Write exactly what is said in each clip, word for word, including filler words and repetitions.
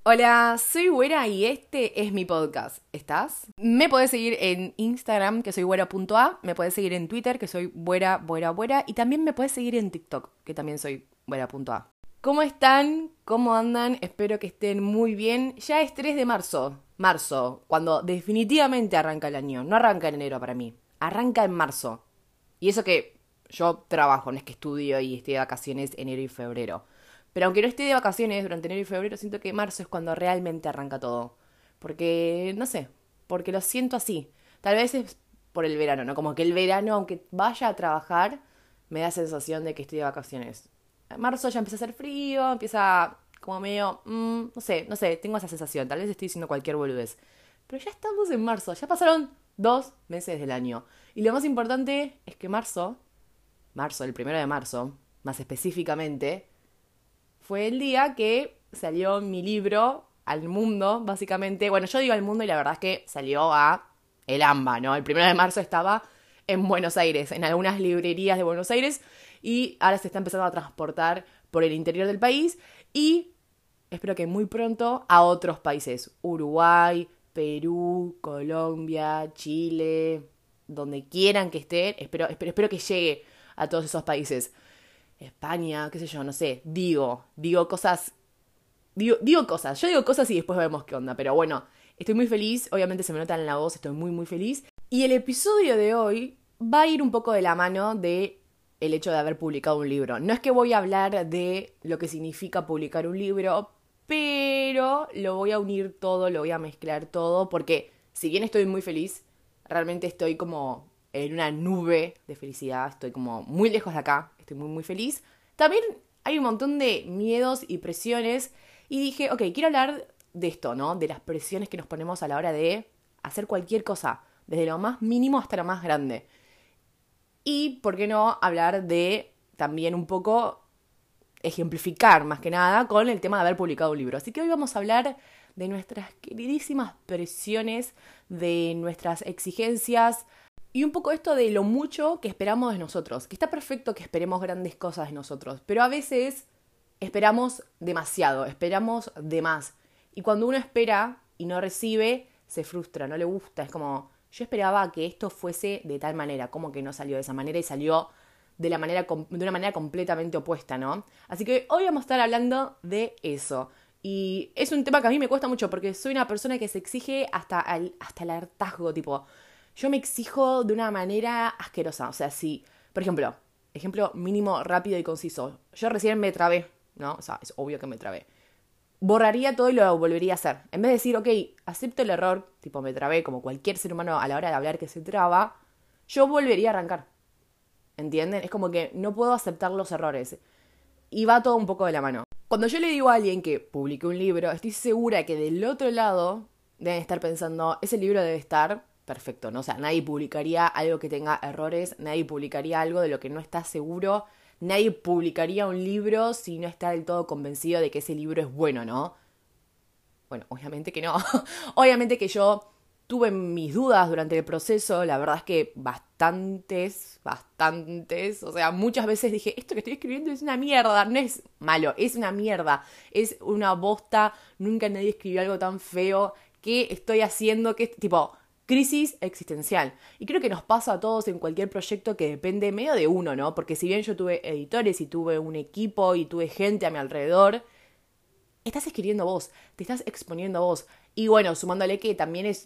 Hola, soy Güera y este es mi podcast. ¿Estás? Me podés seguir en Instagram, que soy güera.a, me podés seguir en Twitter, que soy güera, güera, güera, y también me podés seguir en TikTok, que también soy güera.a. ¿Cómo están? ¿Cómo andan? Espero que estén muy bien. Ya es tres de marzo. Marzo, cuando definitivamente arranca el año. No arranca en enero para mí. Arranca en marzo. Y eso que yo trabajo, no es que estudio y esté de vacaciones enero y febrero. Pero aunque no esté de vacaciones durante enero y febrero, siento que marzo es cuando realmente arranca todo. Porque, no sé, porque lo siento así. Tal vez es por el verano, ¿no? Como que el verano, aunque vaya a trabajar, me da sensación de que estoy de vacaciones. En marzo ya empieza a hacer frío, empieza como medio, mm, no sé, no sé, tengo esa sensación. Tal vez estoy diciendo cualquier boludez. Pero ya estamos en marzo, ya pasaron dos meses del año. Y lo más importante es que marzo, marzo, el primero de marzo, más específicamente, fue el día que salió mi libro al mundo, básicamente. Bueno, yo digo al mundo y la verdad es que salió a el AMBA, ¿no? El primero de marzo estaba en Buenos Aires, en algunas librerías de Buenos Aires, y ahora se está empezando a transportar por el interior del país y espero que muy pronto a otros países. Uruguay, Perú, Colombia, Chile, donde quieran que estén. Espero, espero, espero que llegue a todos esos países. España, qué sé yo, no sé. Digo, digo cosas. Digo, digo cosas. Yo digo cosas y después vemos qué onda. Pero bueno, estoy muy feliz. Obviamente se me nota en la voz, estoy muy, muy feliz. Y el episodio de hoy va a ir un poco de la mano de el hecho de haber publicado un libro. No es que voy a hablar de lo que significa publicar un libro, pero lo voy a unir todo, lo voy a mezclar todo, porque si bien estoy muy feliz, realmente estoy como en una nube de felicidad, estoy como muy lejos de acá, estoy muy muy feliz. También hay un montón de miedos y presiones y dije, ok, quiero hablar de esto, ¿no? De las presiones que nos ponemos a la hora de hacer cualquier cosa, desde lo más mínimo hasta lo más grande. Y, ¿por qué no hablar de también un poco ejemplificar más que nada con el tema de haber publicado un libro? Así que hoy vamos a hablar de nuestras queridísimas presiones, de nuestras exigencias y un poco esto de lo mucho que esperamos de nosotros. Que está perfecto que esperemos grandes cosas de nosotros, pero a veces esperamos demasiado, esperamos de más. Y cuando uno espera y no recibe, se frustra, no le gusta. Es como, yo esperaba que esto fuese de tal manera, como que no salió de esa manera y salió de, la manera, de una manera completamente opuesta, ¿no? Así que hoy vamos a estar hablando de eso. Y es un tema que a mí me cuesta mucho porque soy una persona que se exige hasta el, hasta el hartazgo, tipo, yo me exijo de una manera asquerosa. O sea, si, por ejemplo, ejemplo mínimo, rápido y conciso. Yo recién me trabé, ¿no? O sea, es obvio que me trabé. Borraría todo y lo volvería a hacer. En vez de decir, ok, acepto el error, tipo me trabé, como cualquier ser humano a la hora de hablar que se traba, yo volvería a arrancar. ¿Entienden? Es como que no puedo aceptar los errores. Y va todo un poco de la mano. Cuando yo le digo a alguien que publique un libro, estoy segura que del otro lado deben estar pensando, ese libro debe estar perfecto, ¿no? O sea, nadie publicaría algo que tenga errores, nadie publicaría algo de lo que no está seguro, nadie publicaría un libro si no está del todo convencido de que ese libro es bueno, ¿no? Bueno, obviamente que no. Obviamente que yo tuve mis dudas durante el proceso, la verdad es que bastantes, bastantes, o sea, muchas veces dije, esto que estoy escribiendo es una mierda, no es malo, es una mierda, es una bosta, nunca nadie escribió algo tan feo, ¿qué estoy haciendo? ¿Qué tipo, crisis existencial? Y creo que nos pasa a todos en cualquier proyecto que depende medio de uno, ¿no? Porque si bien yo tuve editores y tuve un equipo y tuve gente a mi alrededor, estás escribiendo vos, te estás exponiendo vos. Y bueno, sumándole que también es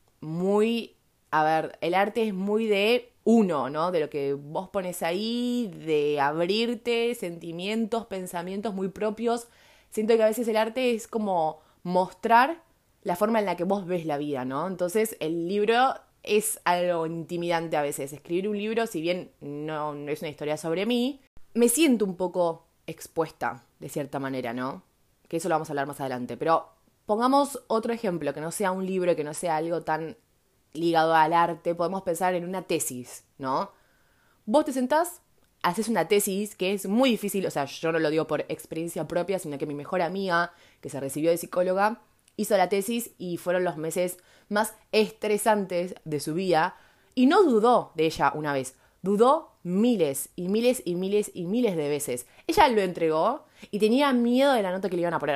muy, a ver, el arte es muy de uno, ¿no? De lo que vos pones ahí, de abrirte, sentimientos, pensamientos muy propios. Siento que a veces el arte es como mostrar la forma en la que vos ves la vida, ¿no? Entonces el libro es algo intimidante a veces. Escribir un libro, si bien no, no es una historia sobre mí, me siento un poco expuesta, de cierta manera, ¿no? Que eso lo vamos a hablar más adelante. Pero pongamos otro ejemplo, que no sea un libro, que no sea algo tan ligado al arte. Podemos pensar en una tesis, ¿no? Vos te sentás, haces una tesis que es muy difícil, o sea, yo no lo digo por experiencia propia, sino que mi mejor amiga, que se recibió de psicóloga, hizo la tesis y fueron los meses más estresantes de su vida y no dudó de ella una vez, dudó miles y miles y miles y miles de veces. Ella lo entregó y tenía miedo de la nota que le iban a poner,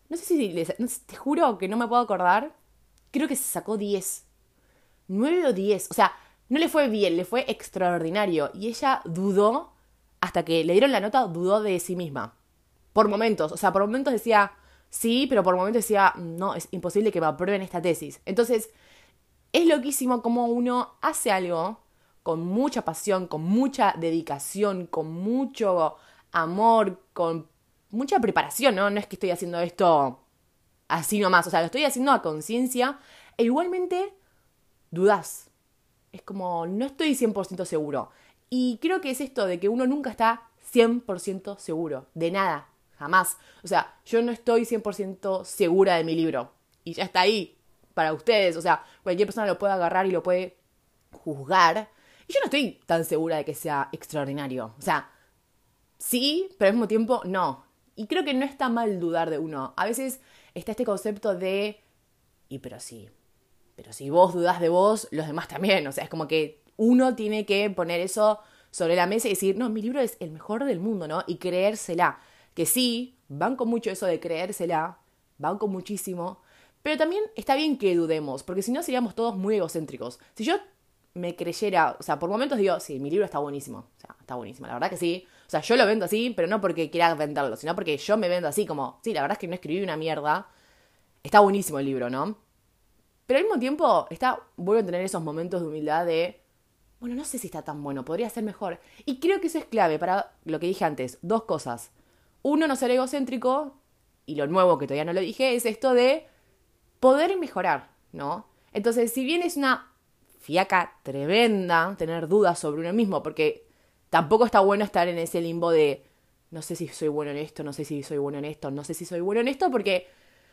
no sé si, les, no sé, te juro que no me puedo acordar, creo que se sacó diez, nueve o diez, o sea, no le fue bien, le fue extraordinario. Y ella dudó, hasta que le dieron la nota, dudó de sí misma. Por momentos, o sea, por momentos decía sí, pero por momentos decía, no, es imposible que me aprueben esta tesis. Entonces, es loquísimo cómo uno hace algo con mucha pasión, con mucha dedicación, con mucho amor, con mucha preparación, ¿no? No es que estoy haciendo esto así nomás, o sea, lo estoy haciendo a conciencia e igualmente dudás. Es como, no estoy cien por ciento seguro. Y creo que es esto de que uno nunca está cien por ciento seguro, de nada, jamás. O sea, yo no estoy cien por ciento segura de mi libro y ya está ahí para ustedes, o sea, cualquier persona lo puede agarrar y lo puede juzgar. Y yo no estoy tan segura de que sea extraordinario. O sea, sí, pero al mismo tiempo no. Y creo que no está mal dudar de uno. A veces está este concepto de, y pero sí, pero si vos dudás de vos, los demás también. O sea, es como que uno tiene que poner eso sobre la mesa y decir, no, mi libro es el mejor del mundo, ¿no? Y creérsela. Que sí, banco mucho eso de creérsela, banco muchísimo. Pero también está bien que dudemos, porque si no seríamos todos muy egocéntricos. Si yo me creyera, o sea, por momentos digo, sí, mi libro está buenísimo. O sea, está buenísimo, la verdad que sí. O sea, yo lo vendo así, pero no porque quiera venderlo, sino porque yo me vendo así como, sí, la verdad es que no escribí una mierda. Está buenísimo el libro, ¿no? Pero al mismo tiempo, está bueno tener esos momentos de humildad de, bueno, no sé si está tan bueno, podría ser mejor. Y creo que eso es clave para lo que dije antes. Dos cosas. Uno, no ser egocéntrico, y lo nuevo que todavía no lo dije, es esto de poder mejorar, ¿no? Entonces, si bien es una fiaca tremenda tener dudas sobre uno mismo, porque tampoco está bueno estar en ese limbo de no sé si soy bueno en esto, no sé si soy bueno en esto, no sé si soy bueno en esto, porque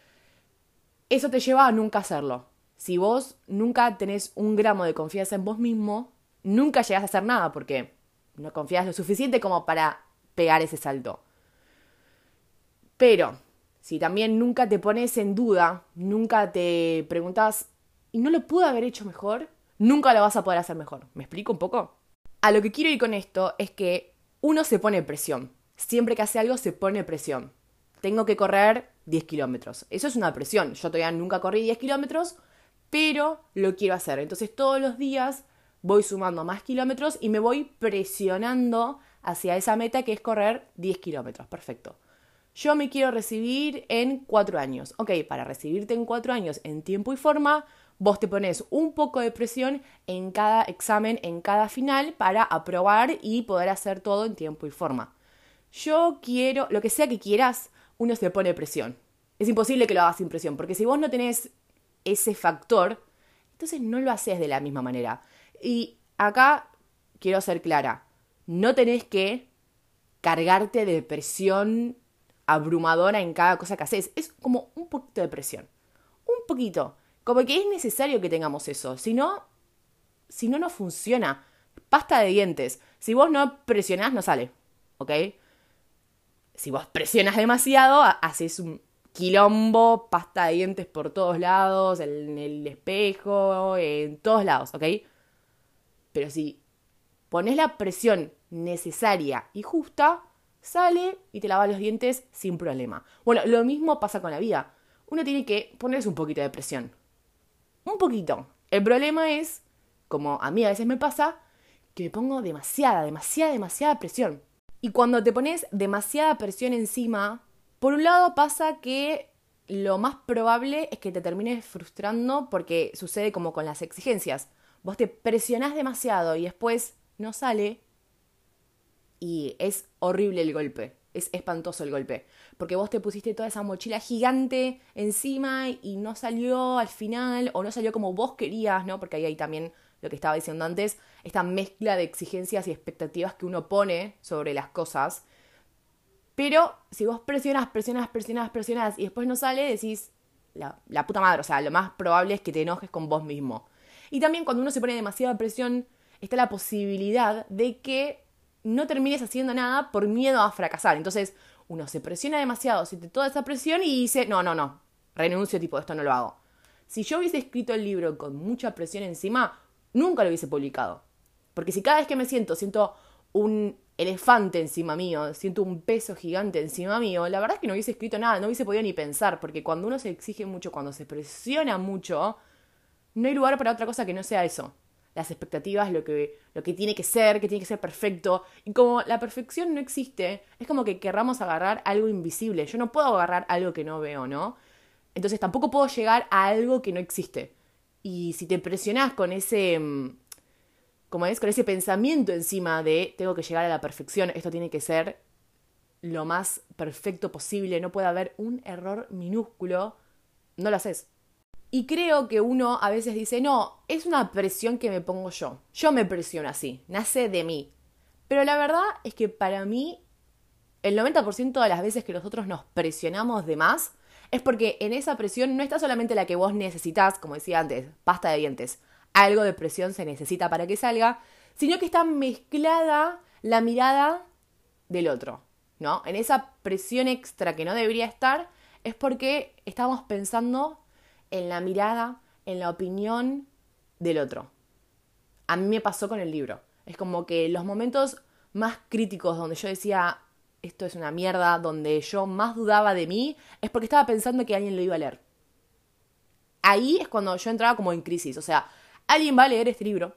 eso te lleva a nunca hacerlo. Si vos nunca tenés un gramo de confianza en vos mismo, nunca llegás a hacer nada, porque no confías lo suficiente como para pegar ese salto. Pero si también nunca te pones en duda, nunca te preguntas, ¿y no lo pude haber hecho mejor? Nunca lo vas a poder hacer mejor. ¿Me explico un poco? A lo que quiero ir con esto es que uno se pone presión. Siempre que hace algo se pone presión. Tengo que correr diez kilómetros. Eso es una presión. Yo todavía nunca corrí diez kilómetros, pero lo quiero hacer. Entonces todos los días voy sumando más kilómetros y me voy presionando hacia esa meta que es correr diez kilómetros. Perfecto. Yo me quiero recibir en cuatro años. Ok, para recibirte en cuatro años en tiempo y forma, vos te pones un poco de presión en cada examen, en cada final, para aprobar y poder hacer todo en tiempo y forma. Yo quiero, lo que sea que quieras, uno se pone presión. Es imposible que lo hagas sin presión, porque si vos no tenés ese factor, entonces no lo haces de la misma manera. Y acá quiero ser clara, no tenés que cargarte de presión abrumadora en cada cosa que haces. Es como un poquito de presión. Un poquito. Como que es necesario que tengamos eso. Si no, si no, no funciona. Pasta de dientes. Si vos no presionás, no sale. ¿Ok? Si vos presionas demasiado, haces un quilombo, pasta de dientes por todos lados, en el espejo, en todos lados, ¿ok? Pero si pones la presión necesaria y justa, sale y te lavas los dientes sin problema. Bueno, lo mismo pasa con la vida. Uno tiene que ponerse un poquito de presión. Un poquito. El problema es, como a mí a veces me pasa, que me pongo demasiada, demasiada, demasiada presión. Y cuando te pones demasiada presión encima, por un lado pasa que lo más probable es que te termines frustrando porque sucede como con las exigencias. Vos te presionás demasiado y después no sale y es horrible el golpe. Es espantoso el golpe. Porque vos te pusiste toda esa mochila gigante encima y no salió al final o no salió como vos querías, ¿no? Porque ahí hay también lo que estaba diciendo antes, esta mezcla de exigencias y expectativas que uno pone sobre las cosas. Pero si vos presionas, presionas, presionas, presionas y después no sale, decís, la, la puta madre, o sea, lo más probable es que te enojes con vos mismo. Y también cuando uno se pone demasiada presión, está la posibilidad de que no termines haciendo nada por miedo a fracasar. Entonces, uno se presiona demasiado, siente toda esa presión y dice, no, no, no, renuncio, tipo, esto no lo hago. Si yo hubiese escrito el libro con mucha presión encima, nunca lo hubiese publicado. Porque si cada vez que me siento, siento un elefante encima mío, siento un peso gigante encima mío, la verdad es que no hubiese escrito nada, no hubiese podido ni pensar, porque cuando uno se exige mucho, cuando se presiona mucho, no hay lugar para otra cosa que no sea eso. Las expectativas, lo que, lo que tiene que ser, que tiene que ser perfecto. Y como la perfección no existe, es como que querramos agarrar algo invisible. Yo no puedo agarrar algo que no veo, ¿no? Entonces tampoco puedo llegar a algo que no existe. Y si te presionás con ese, como es, con ese pensamiento encima de tengo que llegar a la perfección, esto tiene que ser lo más perfecto posible, no puede haber un error minúsculo, no lo haces. Y creo que uno a veces dice, no, es una presión que me pongo yo. Yo me presiono así, nace de mí. Pero la verdad es que para mí, el noventa por ciento de las veces que nosotros nos presionamos de más, es porque en esa presión no está solamente la que vos necesitas, como decía antes, pasta de dientes. Algo de presión se necesita para que salga, sino que está mezclada la mirada del otro, ¿no? En esa presión extra que no debería estar, es porque estamos pensando en la mirada, en la opinión del otro. A mí me pasó con el libro. Es como que los momentos más críticos donde yo decía, esto es una mierda, donde yo más dudaba de mí, es porque estaba pensando que alguien lo iba a leer. Ahí es cuando yo entraba como en crisis. O sea, alguien va a leer este libro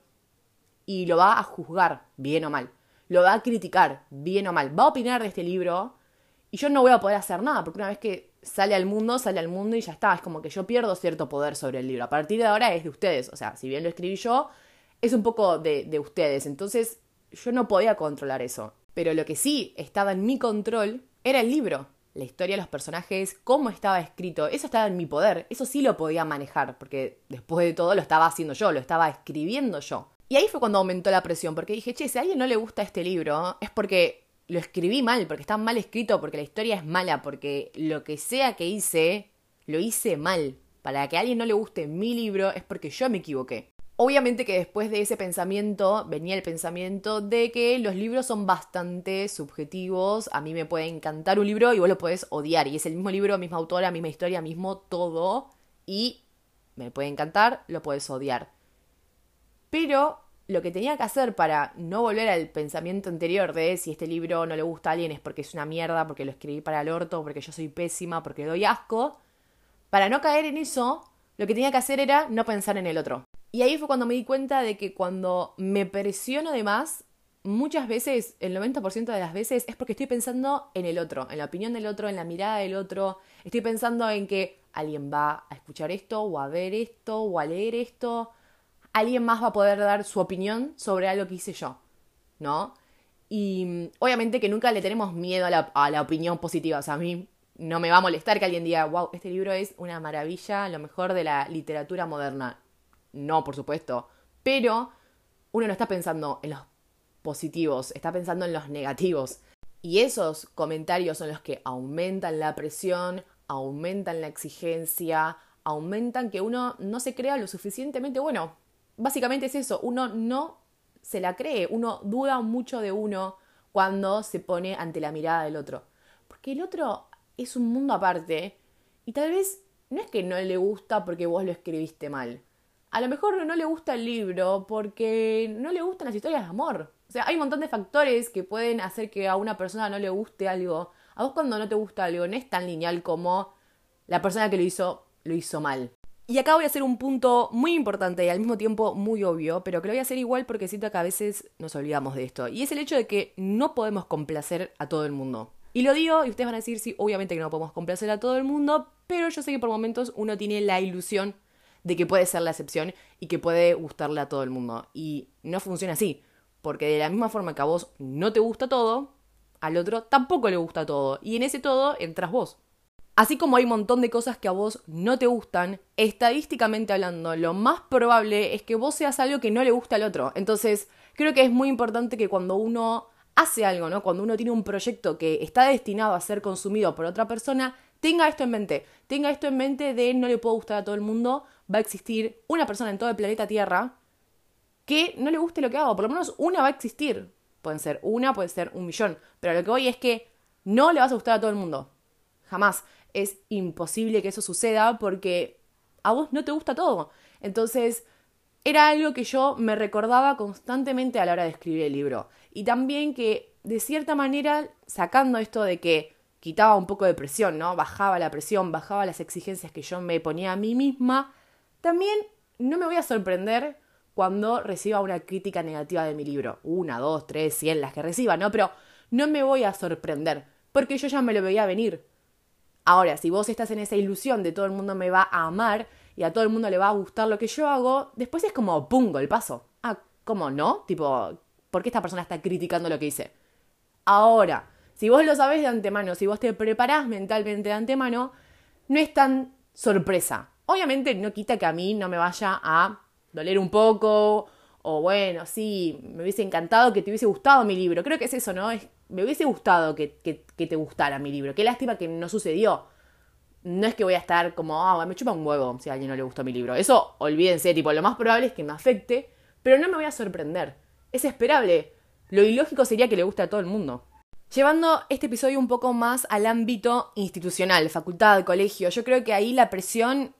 y lo va a juzgar, bien o mal. Lo va a criticar, bien o mal. Va a opinar de este libro y yo no voy a poder hacer nada, porque una vez que sale al mundo, sale al mundo y ya está. Es como que yo pierdo cierto poder sobre el libro. A partir de ahora es de ustedes. O sea, si bien lo escribí yo, es un poco de, de ustedes. Entonces, yo no podía controlar eso. Pero lo que sí estaba en mi control era el libro. La historia de los personajes, cómo estaba escrito. Eso estaba en mi poder. Eso sí lo podía manejar. Porque después de todo lo estaba haciendo yo, lo estaba escribiendo yo. Y ahí fue cuando aumentó la presión. Porque dije, che, si a alguien no le gusta este libro, es porque lo escribí mal, porque está mal escrito, porque la historia es mala, porque lo que sea que hice, lo hice mal. Para que a alguien no le guste mi libro es porque yo me equivoqué. Obviamente que después de ese pensamiento venía el pensamiento de que los libros son bastante subjetivos. A mí me puede encantar un libro y vos lo podés odiar. Y es el mismo libro, misma autora, misma historia, mismo todo. Y me puede encantar, lo podés odiar. Pero lo que tenía que hacer para no volver al pensamiento anterior de si este libro no le gusta a alguien es porque es una mierda, porque lo escribí para el orto, porque yo soy pésima, porque doy asco. Para no caer en eso, lo que tenía que hacer era no pensar en el otro. Y ahí fue cuando me di cuenta de que cuando me presiono de más, muchas veces, el noventa por ciento de las veces, es porque estoy pensando en el otro, en la opinión del otro, en la mirada del otro. Estoy pensando en que alguien va a escuchar esto, o a ver esto, o a leer esto. Alguien más va a poder dar su opinión sobre algo que hice yo, ¿no? Y obviamente que nunca le tenemos miedo a la, a la opinión positiva. O sea, a mí no me va a molestar que alguien diga, wow, este libro es una maravilla, lo mejor de la literatura moderna. No, por supuesto. Pero uno no está pensando en los positivos, está pensando en los negativos. Y esos comentarios son los que aumentan la presión, aumentan la exigencia, aumentan que uno no se crea lo suficientemente bueno. Básicamente es eso, uno no se la cree, uno duda mucho de uno cuando se pone ante la mirada del otro. Porque el otro es un mundo aparte y tal vez no es que no le gusta porque vos lo escribiste mal. A lo mejor no le gusta el libro porque no le gustan las historias de amor. O sea, hay un montón de factores que pueden hacer que a una persona no le guste algo. A vos cuando no te gusta algo no es tan lineal como la persona que lo hizo, lo hizo mal. Y acá voy a hacer un punto muy importante y al mismo tiempo muy obvio, pero que lo voy a hacer igual porque siento que a veces nos olvidamos de esto. Y es el hecho de que no podemos complacer a todo el mundo. Y lo digo, y ustedes van a decir, sí, obviamente que no podemos complacer a todo el mundo, pero yo sé que por momentos uno tiene la ilusión de que puede ser la excepción y que puede gustarle a todo el mundo. Y no funciona así, porque de la misma forma que a vos no te gusta todo, al otro tampoco le gusta todo. Y en ese todo entras vos. Así como hay un montón de cosas que a vos no te gustan, estadísticamente hablando, lo más probable es que vos seas algo que no le gusta al otro. Entonces, creo que es muy importante que cuando uno hace algo, ¿no? Cuando uno tiene un proyecto que está destinado a ser consumido por otra persona, tenga esto en mente. Tenga esto en mente de no le puedo gustar a todo el mundo, va a existir una persona en todo el planeta Tierra que no le guste lo que hago. Por lo menos una va a existir. Pueden ser una, puede ser un millón. Pero lo que voy es que no le vas a gustar a todo el mundo. Jamás. Es imposible que eso suceda porque a vos no te gusta todo. Entonces, era algo que yo me recordaba constantemente a la hora de escribir el libro. Y también que de cierta manera, sacando esto de que quitaba un poco de presión, ¿no? Bajaba la presión, bajaba las exigencias que yo me ponía a mí misma, también no me voy a sorprender cuando reciba una crítica negativa de mi libro. Una, dos, tres, cien, las que reciba, ¿no? Pero no me voy a sorprender, porque yo ya me lo veía venir. Ahora, si vos estás en esa ilusión de todo el mundo me va a amar y a todo el mundo le va a gustar lo que yo hago, después es como, ¡pum!, el paso. Ah, ¿cómo no? Tipo, ¿por qué esta persona está criticando lo que hice? Ahora, si vos lo sabés de antemano, si vos te preparás mentalmente de antemano, no es tan sorpresa. Obviamente no quita que a mí no me vaya a doler un poco, o bueno, sí, me hubiese encantado que te hubiese gustado mi libro. Creo que es eso, ¿no? Es, me hubiese gustado que, que, que te gustara mi libro. Qué lástima que no sucedió. No es que voy a estar como, ah, me chupa un huevo si a alguien no le gustó mi libro. Eso, olvídense, tipo, lo más probable es que me afecte, pero no me voy a sorprender. Es esperable. Lo ilógico sería que le guste a todo el mundo. Llevando este episodio un poco más al ámbito institucional, facultad, colegio, yo creo que ahí la presión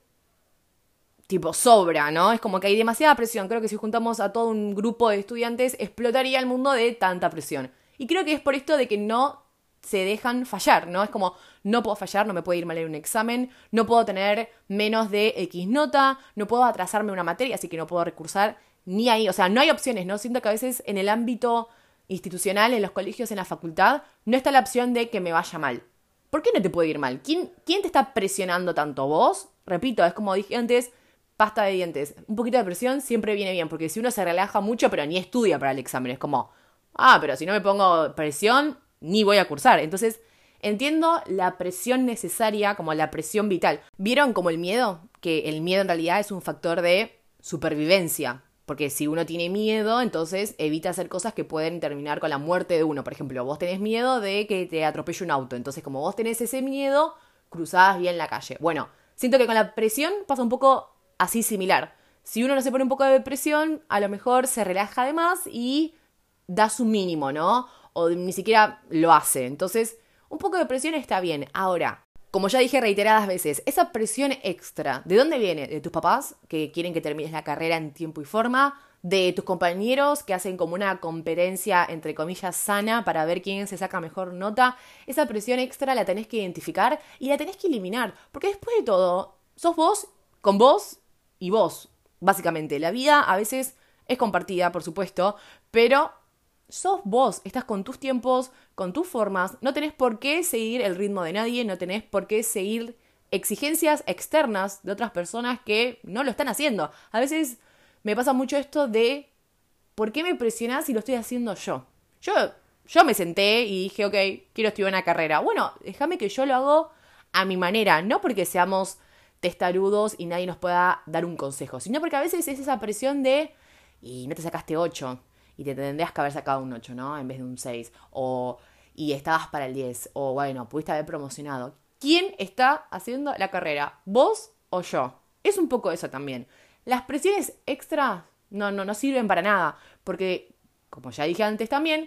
tipo sobra, ¿no? Es como que hay demasiada presión. Creo que si juntamos a todo un grupo de estudiantes explotaría el mundo de tanta presión. Y creo que es por esto de que no se dejan fallar, ¿no? Es como, no puedo fallar, no me puedo ir mal en un examen, no puedo tener menos de X nota, no puedo atrasarme una materia, así que no puedo recursar ni ahí. O sea, no hay opciones, ¿no? Siento que a veces en el ámbito institucional, en los colegios, en la facultad, no está la opción de que me vaya mal. ¿Por qué no te puede ir mal? ¿Quién, quién te está presionando tanto? ¿Vos? Repito, es como dije antes, pasta de dientes. Un poquito de presión siempre viene bien, porque si uno se relaja mucho, pero ni estudia para el examen, es como, ah, pero si no me pongo presión, ni voy a cursar. Entonces, entiendo la presión necesaria como la presión vital. ¿Vieron como el miedo? Que el miedo en realidad es un factor de supervivencia. Porque si uno tiene miedo, entonces evita hacer cosas que pueden terminar con la muerte de uno. Por ejemplo, vos tenés miedo de que te atropelle un auto. Entonces, como vos tenés ese miedo, cruzás bien la calle. Bueno, siento que con la presión pasa un poco así similar. Si uno no se pone un poco de presión, a lo mejor se relaja de más y da su mínimo, ¿no? O ni siquiera lo hace. Entonces, un poco de presión está bien. Ahora, como ya dije reiteradas veces, esa presión extra, ¿de dónde viene? ¿De tus papás que quieren que termines la carrera en tiempo y forma? ¿De tus compañeros que hacen como una competencia, entre comillas, sana para ver quién se saca mejor nota? Esa presión extra la tenés que identificar y la tenés que eliminar. Porque después de todo, sos vos, con vos y vos, básicamente. La vida a veces es compartida, por supuesto, pero sos vos, estás con tus tiempos, con tus formas, no tenés por qué seguir el ritmo de nadie, no tenés por qué seguir exigencias externas de otras personas que no lo están haciendo. A veces me pasa mucho esto de ¿por qué me presionás si lo estoy haciendo yo? Yo, yo me senté y dije, ok, quiero estudiar una carrera. Bueno, déjame que yo lo hago a mi manera, no porque seamos testarudos y nadie nos pueda dar un consejo, sino porque a veces es esa presión de, y no te sacaste ocho, y te tendrías que haber sacado un ocho, ¿no? En vez de un seis. O, y estabas para el diez. O, bueno, pudiste haber promocionado. ¿Quién está haciendo la carrera? ¿Vos o yo? Es un poco eso también. Las presiones extra no, no, no sirven para nada. Porque, como ya dije antes también,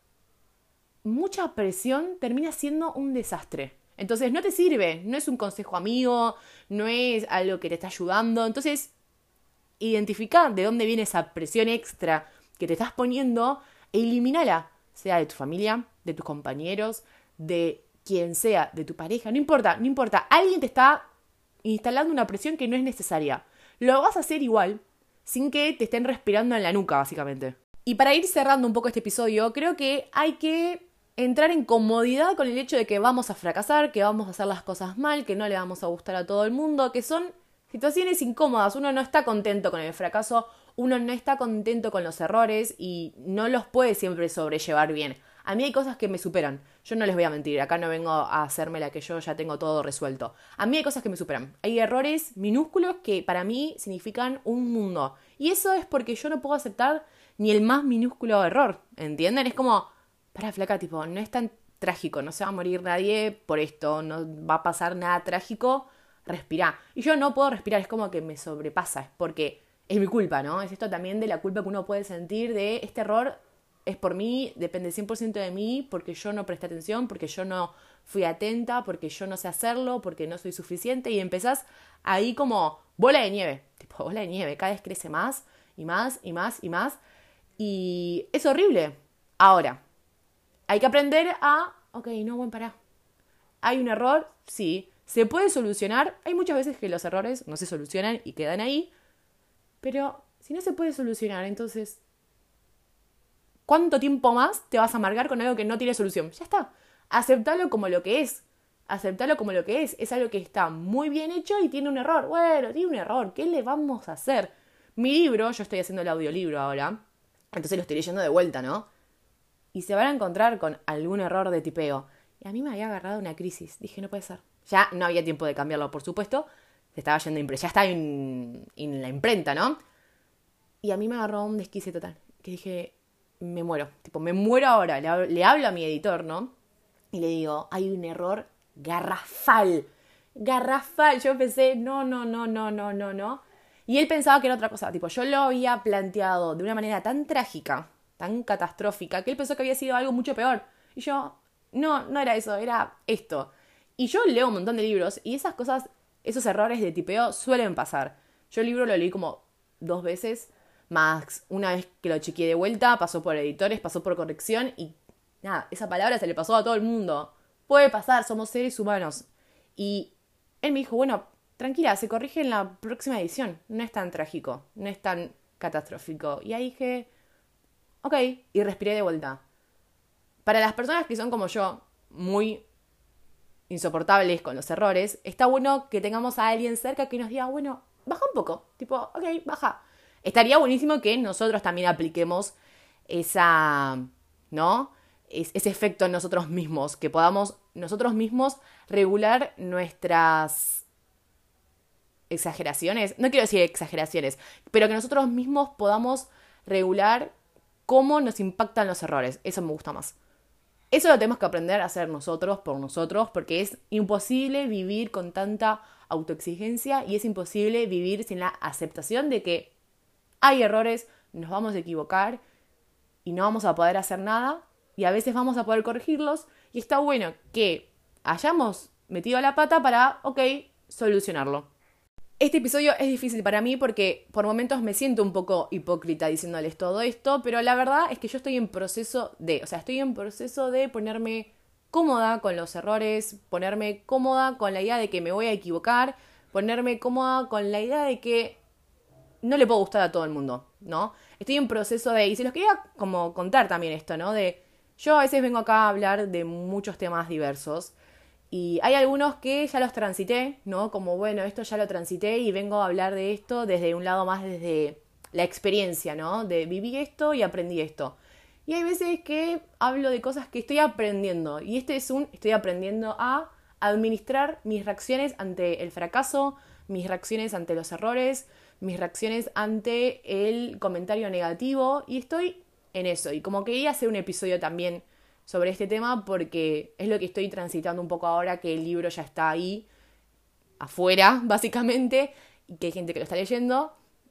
mucha presión termina siendo un desastre. Entonces, no te sirve. No es un consejo amigo. No es algo que te está ayudando. Entonces, identifica de dónde viene esa presión extra que te estás poniendo e elimínala, sea de tu familia, de tus compañeros, de quien sea, de tu pareja, no importa, no importa, alguien te está instalando una presión que no es necesaria. Lo vas a hacer igual, sin que te estén respirando en la nuca, básicamente. Y para ir cerrando un poco este episodio, creo que hay que entrar en comodidad con el hecho de que vamos a fracasar, que vamos a hacer las cosas mal, que no le vamos a gustar a todo el mundo, que son situaciones incómodas. Uno no está contento con el fracaso, uno no está contento con los errores y no los puede siempre sobrellevar bien. A mí hay cosas que me superan. Yo no les voy a mentir, acá no vengo a hacerme la que yo ya tengo todo resuelto. A mí hay cosas que me superan. Hay errores minúsculos que para mí significan un mundo. Y eso es porque yo no puedo aceptar ni el más minúsculo error, ¿entienden? Es como, para flaca, tipo, no es tan trágico, no se va a morir nadie por esto, no va a pasar nada trágico, respirá. Y yo no puedo respirar, es como que me sobrepasa, es porque es mi culpa, ¿no? Es esto también de la culpa que uno puede sentir de este error es por mí, depende cien por ciento de mí, porque yo no presté atención, porque yo no fui atenta, porque yo no sé hacerlo, porque no soy suficiente, y empezás ahí como bola de nieve, tipo bola de nieve, cada vez crece más y más y más y más, y es horrible. Ahora, hay que aprender a, ok, no, bueno, pará. Hay un error, sí. ¿Se puede solucionar? Hay muchas veces que los errores no se solucionan y quedan ahí. Pero si no se puede solucionar, entonces, ¿cuánto tiempo más te vas a amargar con algo que no tiene solución? Ya está. Aceptalo como lo que es. Aceptalo como lo que es. Es algo que está muy bien hecho y tiene un error. Bueno, tiene un error. ¿Qué le vamos a hacer? Mi libro, yo estoy haciendo el audiolibro ahora. Entonces lo estoy leyendo de vuelta, ¿no? Y se van a encontrar con algún error de tipeo. Y a mí me había agarrado una crisis. Dije, no puede ser. Ya no había tiempo de cambiarlo, por supuesto. Se estaba yendo impre- ya está en, en la imprenta, ¿no? Y a mí me agarró un desquicie total. Que dije, me muero. Tipo, me muero ahora. Le, hab- le hablo a mi editor, ¿no? Y le digo, hay un error garrafal. Garrafal. Yo pensé, no, no, no, no, no, no, no. Y él pensaba que era otra cosa. Tipo, yo lo había planteado de una manera tan trágica, tan catastrófica, que él pensó que había sido algo mucho peor. Y yo, no, no era eso, era esto. Y yo leo un montón de libros y esas cosas, esos errores de tipeo suelen pasar. Yo el libro lo leí como dos veces, más una vez que lo chequeé de vuelta, pasó por editores, pasó por corrección y nada, esa palabra se le pasó a todo el mundo. Puede pasar, somos seres humanos. Y él me dijo, bueno, tranquila, se corrige en la próxima edición. No es tan trágico, no es tan catastrófico. Y ahí dije, ok, y respiré de vuelta. Para las personas que son como yo, muy insoportables con los errores, está bueno que tengamos a alguien cerca que nos diga, bueno, baja un poco. Tipo, ok, baja. Estaría buenísimo que nosotros también apliquemos esa, ¿no? Es, ese efecto en nosotros mismos, que podamos nosotros mismos regular nuestras exageraciones, no quiero decir exageraciones, pero que nosotros mismos podamos regular cómo nos impactan los errores. Eso me gusta más. Eso lo tenemos que aprender a hacer nosotros por nosotros, porque es imposible vivir con tanta autoexigencia y es imposible vivir sin la aceptación de que hay errores, nos vamos a equivocar y no vamos a poder hacer nada y a veces vamos a poder corregirlos y está bueno que hayamos metido la pata para, ok, solucionarlo. Este episodio es difícil para mí porque por momentos me siento un poco hipócrita diciéndoles todo esto, pero la verdad es que yo estoy en proceso de, o sea, estoy en proceso de ponerme cómoda con los errores, ponerme cómoda con la idea de que me voy a equivocar, ponerme cómoda con la idea de que no le puedo gustar a todo el mundo, ¿no? Estoy en proceso de, y se los quería como contar también esto, ¿no? De, yo a veces vengo acá a hablar de muchos temas diversos. Y hay algunos que ya los transité, ¿no? Como, bueno, esto ya lo transité y vengo a hablar de esto desde un lado más desde la experiencia, ¿no? De viví esto y aprendí esto. Y hay veces que hablo de cosas que estoy aprendiendo. Y este es un, estoy aprendiendo a administrar mis reacciones ante el fracaso, mis reacciones ante los errores, mis reacciones ante el comentario negativo. Y estoy en eso. Y como quería hacer un episodio también sobre este tema porque es lo que estoy transitando un poco ahora que el libro ya está ahí, afuera, básicamente, y que hay gente que lo está leyendo.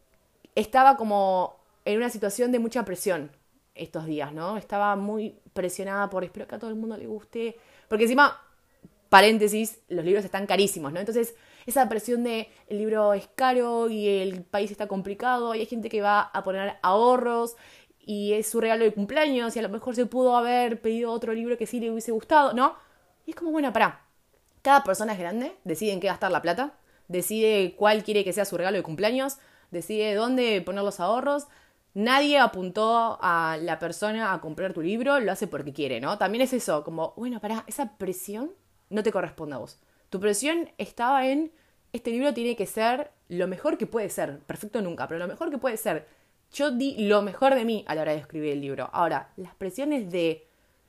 Estaba como en una situación de mucha presión estos días, ¿no? Estaba muy presionada por espero que a todo el mundo le guste, porque encima, paréntesis, los libros están carísimos, ¿no? Entonces, esa presión de el libro es caro y el país está complicado y hay gente que va a poner ahorros y es su regalo de cumpleaños y a lo mejor se pudo haber pedido otro libro que sí le hubiese gustado, ¿no? Y es como, bueno, pará. Cada persona es grande, decide en qué gastar la plata, decide cuál quiere que sea su regalo de cumpleaños, decide dónde poner los ahorros. Nadie apuntó a la persona a comprar tu libro, lo hace porque quiere, ¿no? También es eso, como, bueno, pará, esa presión no te corresponde a vos. Tu presión estaba en, este libro tiene que ser lo mejor que puede ser, perfecto nunca, pero lo mejor que puede ser. Yo di lo mejor de mí a la hora de escribir el libro. Ahora, las presiones de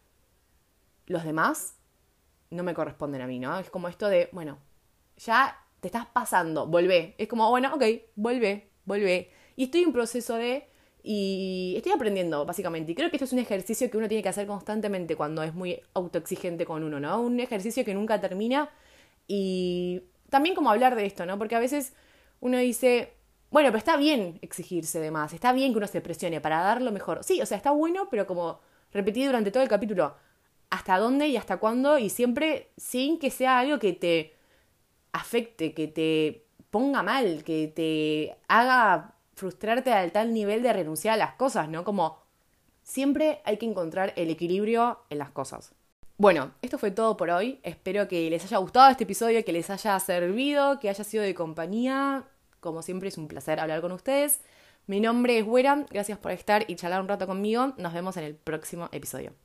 los demás no me corresponden a mí, ¿no? Es como esto de, bueno, ya te estás pasando, volvé. Es como, bueno, ok, volvé, volvé. Y estoy en proceso de, y estoy aprendiendo, básicamente. Y creo que esto es un ejercicio que uno tiene que hacer constantemente cuando es muy autoexigente con uno, ¿no? Un ejercicio que nunca termina. Y también como hablar de esto, ¿no? Porque a veces uno dice, bueno, pero está bien exigirse de más, está bien que uno se presione para dar lo mejor. Sí, o sea, está bueno, pero como repetí durante todo el capítulo, ¿hasta dónde y hasta cuándo? Y siempre sin que sea algo que te afecte, que te ponga mal, que te haga frustrarte al tal nivel de renunciar a las cosas, ¿no? Como Siempre hay que encontrar el equilibrio en las cosas. Bueno, esto fue todo por hoy. Espero que les haya gustado este episodio, que les haya servido, que haya sido de compañía. Como siempre es un placer hablar con ustedes. Mi nombre es Güera, gracias por estar y charlar un rato conmigo. Nos vemos en el próximo episodio.